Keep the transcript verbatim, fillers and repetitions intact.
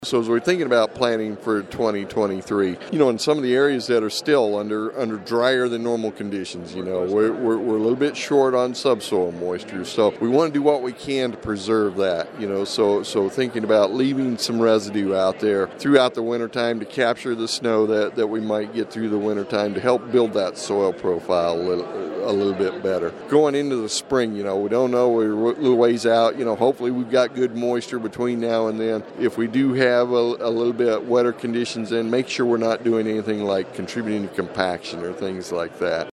So as we're thinking about planning for twenty twenty-three, you know, in some of the areas that are still under under drier than normal conditions, you know, we're, we're, we're a little bit short on subsoil moisture. So we want to do what we can to preserve that, you know, so so thinking about leaving some residue out there throughout the wintertime to capture the snow that, that we might get through the wintertime to help build that soil profile a little, a little bit better. Going into the spring, you know, we don't know, we're a little ways out, you know, hopefully we've got good moisture between now and then. If we do have have a, a little bit wetter conditions in, make sure we're not doing anything like contributing to compaction or things like that.